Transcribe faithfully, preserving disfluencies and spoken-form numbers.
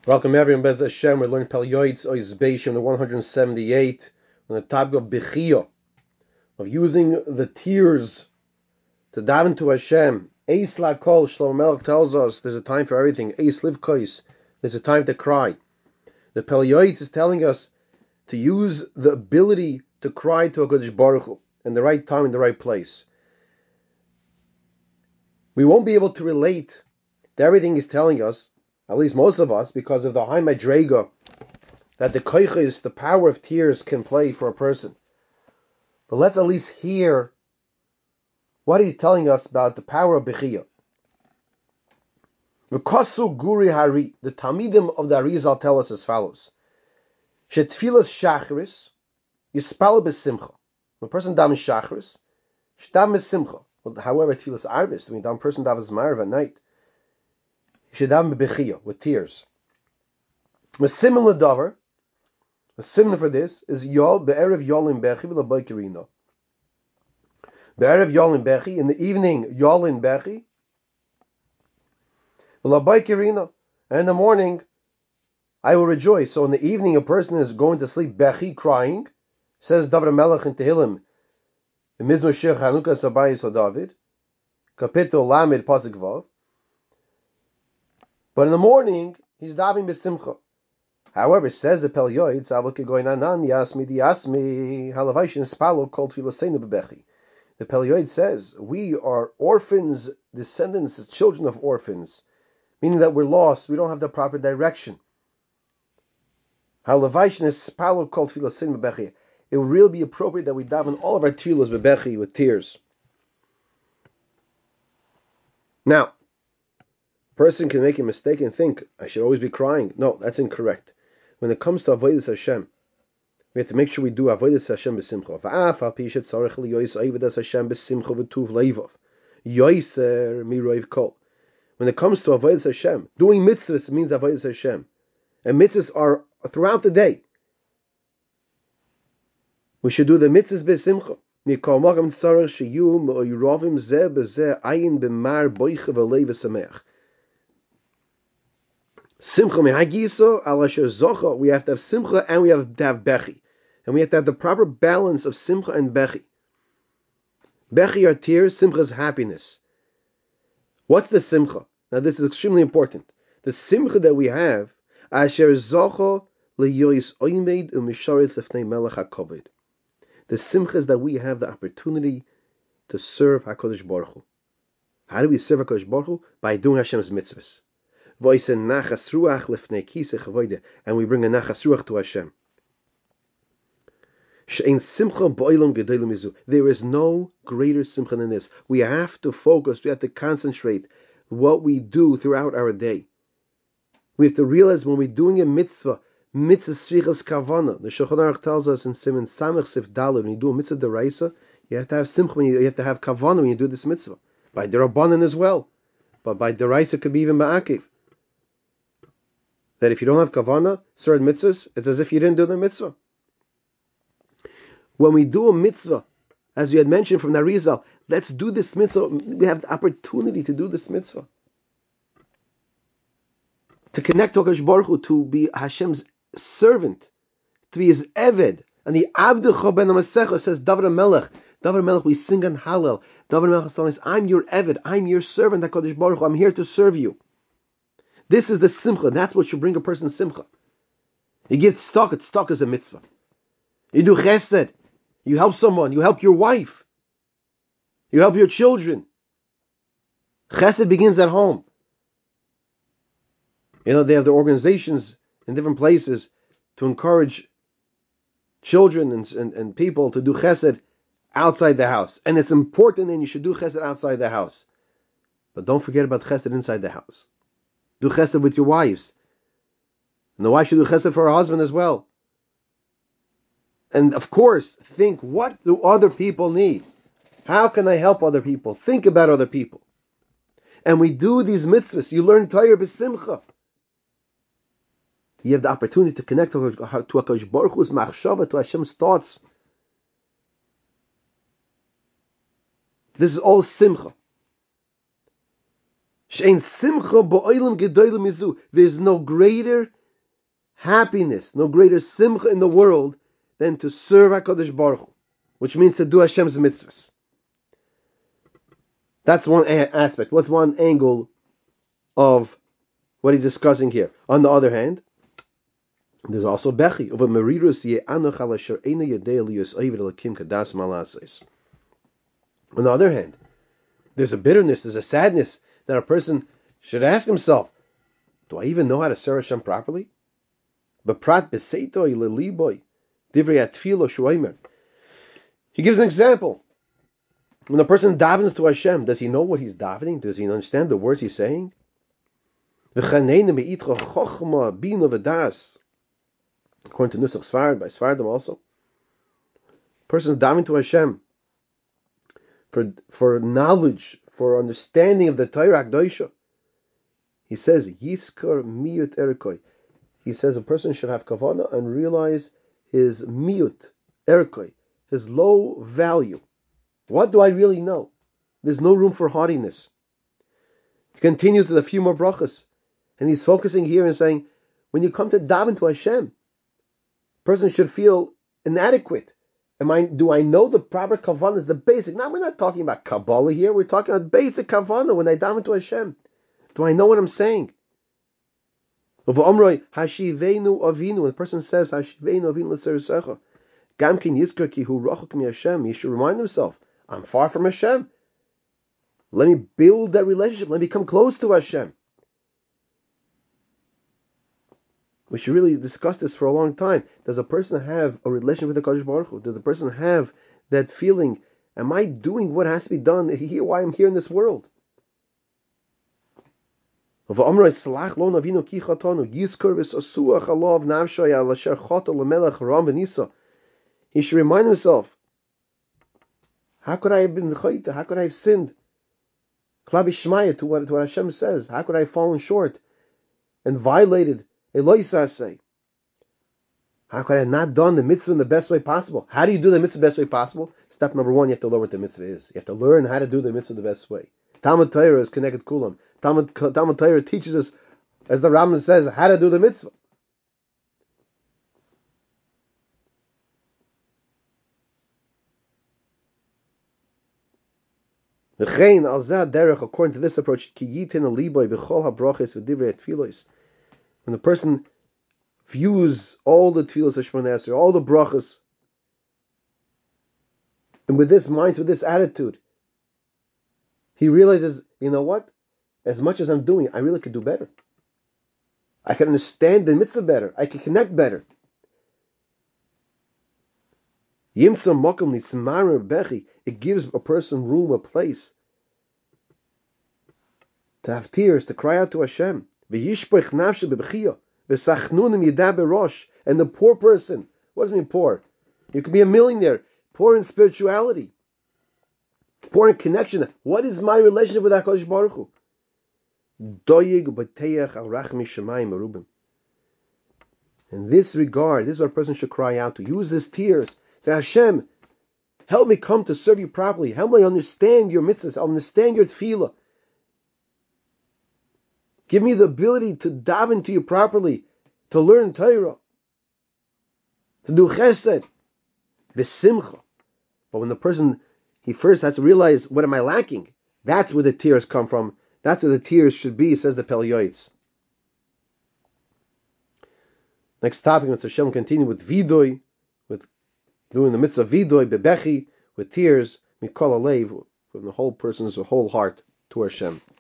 Welcome everyone, Bez Hashem. We're learning Pel Yoetz Ois Beishim, the one hundred seventy-eight, on the topic of Bechiyah, of using the tears to daven to Hashem. Eis Lakol, Shlomo Melech tells us there's a time for everything. Eis Livkois, there's a time to cry. The Pel Yoetz is telling us to use the ability to cry to HaKadosh Baruch Hu in the right time, in the right place. We won't be able to relate to everything he's telling us, at least most of us, because of the high madrega that the koiches, the power of tears, can play for a person. But let's at least hear what he's telling us about the power of Bechiyah. V'kosu guri hari, the Talmidim of the Arizal tell us as follows: Shetfilas shachris yispal b'simcha. When a person davens shachris, shdav b'simcha. However, tfilas arvis, when a person davens ma'ariv at night, Shedam bechiyah, with tears. A similar davar, a similar for this is yol be'erev yolin bechi v'labaykirina. Be'erev yolin bechi, in the evening yolin bechi v'labaykirina, and in the morning I will rejoice. So in the evening a person is going to sleep bechi, crying. Says David Melech in Tehillim, in Mizmor Shir Chanukah Sabayis David, Kapitel Lamed Pasuk Vav. But in the morning, he's davening b'simcha. However, says the Pel Yoetz, Avok going anan yasmi diasmi halavayshin spalo kol tfilaseinu bebechi. The Pel Yoetz says we are orphans, descendants, children of orphans, meaning that we're lost. We don't have the proper direction. Halavayshin spalo kol tfilaseinu bebechi. It would really be appropriate that we daven all of our tefillos bebechi, with tears. Now, person can make a mistake and think, I should always be crying. No, that's incorrect. When it comes to Avodas Hashem, we have to make sure we do Avodas Hashem b'simcha. V'af al pi shetzarech liyois Avodas Hashem b'simcha v'tuv leivov. Yoiser miroiv kol. When it comes to Avodas Hashem, doing mitzvahs means Avodas Hashem. And mitzvahs are throughout the day. We should do the mitzvahs b'simcha. Mikol magam tzarech sheyu me'oirovim zeh b'zeh ayin b'mar boiche v'leiv v'sameach. Simcha mehagiso alasher zocha. We have to have simcha and we have to have bechi, and we have to have the proper balance of simcha and bechi. Bechi are tears, simcha is happiness. What's the simcha? Now this is extremely important. The simcha that we have, asher zocha leyois oimed umisharetz lefnei melech hakoved. The simcha is that we have the opportunity to serve HaKadosh Baruch Hu. How do we serve HaKadosh Baruch Hu? By doing Hashem's mitzvahs. And we bring a nachas ruach to Hashem. There is no greater simcha than this. We have to focus, we have to concentrate what we do throughout our day. We have to realize when we're doing a mitzvah, mitzvah strichas kavana. The Shulchan Aruch tells us in Siman Samech Sif Daled, when you do a mitzvah deraisa, you have to have simcha, you have to have kavana when you do this mitzvah. By derabanan as well, but by deraisa it could be even ba'akiv. That if you don't have kavanah, certain mitzvahs, it's as if you didn't do the mitzvah. When we do a mitzvah, as we had mentioned from Narizal, let's do this mitzvah. We have the opportunity to do this mitzvah. To connect to HaKadosh Baruch Hu, to be Hashem's servant, to be His Eved. And the Avdecha ben HaMasecha says, David HaMelech, David HaMelech, we sing on Hallel. David HaMelech is telling us, I'm your Eved, I'm your servant, HaKadosh Baruch Hu, I'm here to serve you. This is the simcha. That's what should bring a person simcha. You get stuck. It's stuck as a mitzvah. You do chesed. You help someone. You help your wife. You help your children. Chesed begins at home. You know, they have the organizations in different places to encourage children and, and, and people to do chesed outside the house. And it's important, and you should do chesed outside the house. But don't forget about chesed inside the house. Do chesed with your wives. And the wife should do chesed for her husband as well. And of course, think, what do other people need? How can I help other people? Think about other people. And we do these mitzvahs. You learn Torah b'simcha. You have the opportunity to connect to HaKadosh Baruch Hu's machshava, to Hashem's thoughts. This is all simcha. There's no greater happiness, no greater simcha in the world than to serve HaKadosh Baruch Hu, which means to do Hashem's mitzvahs. That's one a- aspect. What's one angle of what he's discussing here? On the other hand, there's also Bechi. On the other hand, there's a bitterness, there's a sadness that a person should ask himself, do I even know how to serve Hashem properly? He gives an example. When a person davens to Hashem, does he know what he's davening? Does he understand the words he's saying? According to Nusach Sfard, by Sfardim also, person is davening to Hashem for for knowledge, for understanding of the Torah Akdosha. He says, Yiskar miyut erkoi. He says a person should have kavanah and realize his miyut erkoi, his low value. What do I really know? There's no room for haughtiness. He continues with a few more brachas, and he's focusing here and saying, when you come to daven to Hashem, a person should feel inadequate. Am I? Do I know the proper kavanah? Is the basic. Now we're not talking about Kabbalah here. We're talking about basic kavanah when I daven to Hashem. Do I know what I'm saying? When the person says Hashivenu Avinu l'Seresecha, Gamkin Yizkar ki hu rachok mi Hashem, he should remind himself, I'm far from Hashem. Let me build that relationship. Let me come close to Hashem. We should really discuss this for a long time. Does a person have a relationship with the Kadosh Baruch Hu? Does the person have that feeling? Am I doing what has to be done? Here, why I'm here in this world? He should remind himself, how could I have been chayta? How could I have sinned? Klabi Shmaya, to what, to what Hashem says. How could I have fallen short and violated Eloisasei? How could I have not done the mitzvah in the best way possible? How do you do the mitzvah the best way possible? Step number one, you have to learn what the mitzvah is. You have to learn how to do the mitzvah the best way. Talmud Torah is connected kulam. Talmud, Talmud Torah teaches us, as the Rambam says, how to do the mitzvah. According to this approach, when the person views all the tefillos of Shemona Esrei, all the brachas, and with this mind, with this attitude, he realizes, you know what? As much as I'm doing, I really could do better. I can understand the mitzvah better. I can connect better. It gives a person room, a place to have tears, to cry out to Hashem. And the poor person, what does it mean poor? You could be a millionaire, poor in spirituality, poor in connection. What is my relationship with HaKadosh Baruch Hu? In this regard, this is what a person should cry out to. Use his tears. Say, Hashem, help me come to serve you properly. Help me understand your mitzvahs. Understand your tefillah. Give me the ability to daven to you properly, to learn Torah, to do chesed, v'simcha. But when the person, he first has to realize, what am I lacking? That's where the tears come from. That's where the tears should be, says the Pele Yoetz. Next topic, let's Hashem continue with vidoy, with doing the mitzvah vidoy, bebechi, with tears, mikol alev, from the whole person's whole heart to Hashem.